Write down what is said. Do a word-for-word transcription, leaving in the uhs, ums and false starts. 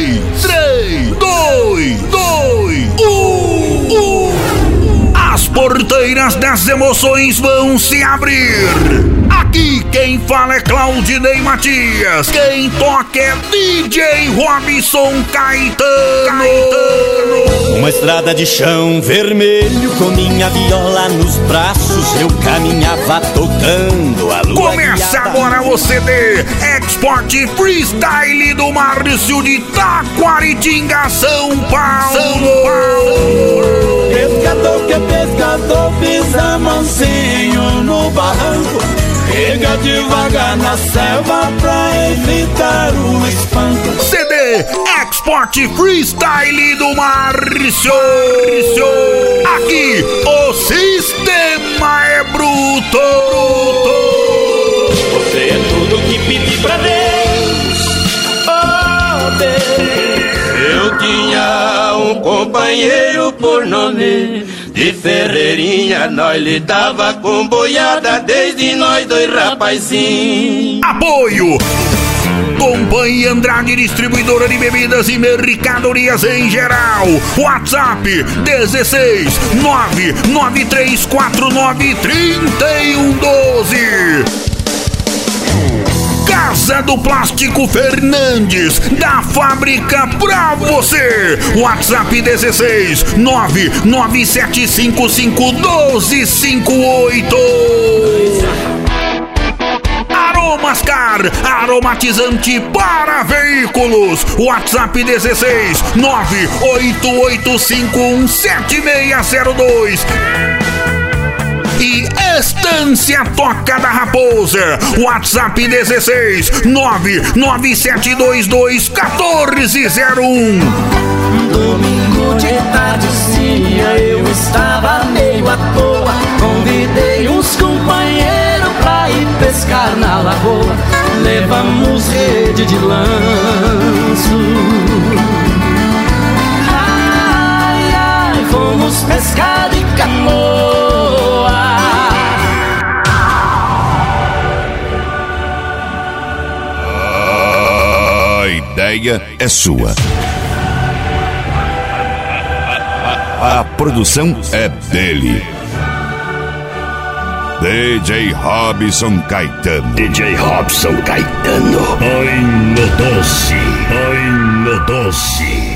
três, três, dois, dois, um, um. As porteiras das emoções vão se abrir. Aqui quem fala é Claudinei Matias. Quem toca é D J Robson Caetano. Caetano. Uma estrada de chão vermelho, com minha viola nos braços, eu caminhava tocando a lua. Começa guiada. Agora o C D Export Freestyle do Márcio de Taquaritinga, São Paulo. São Paulo. Pescador que é pescador, pisa mansinho no barranco, chega devagar na selva pra evitar o espanto. C D Export Freestyle do Márcio. Aqui o sistema é bruto. Você é tudo que pedi pra Deus. Oh Deus. Eu tinha um companheiro por nome de Ferreirinha, nós lidava com boiada desde nós dois rapazinhos. Apoio Companhia Andrade, distribuidora de bebidas e mercadorias em geral. WhatsApp dezesseis nove nove três quatro nove três um um doze. Casa do Plástico Fernandes, da fábrica pra você. WhatsApp dezesseis nove nove sete cinco cinco um dois cinco oito. Aromascar, aromatizante para veículos. WhatsApp dezesseis nove oito oito cinco um sete seis zero dois. E Estância Toca da Raposa. WhatsApp dezesseis nove nove sete dois dois um quatro zero um. Domingo de tardezinha eu estava meio à toa, convidei uns companheiros pra ir pescar na lagoa. Levamos rede de lanço, ai, ai, fomos pescar de canoa. A ideia é sua. A produção é dele. D J Robson Caetano. D J Robson Caetano. Ai, no doce. Ai, no doce.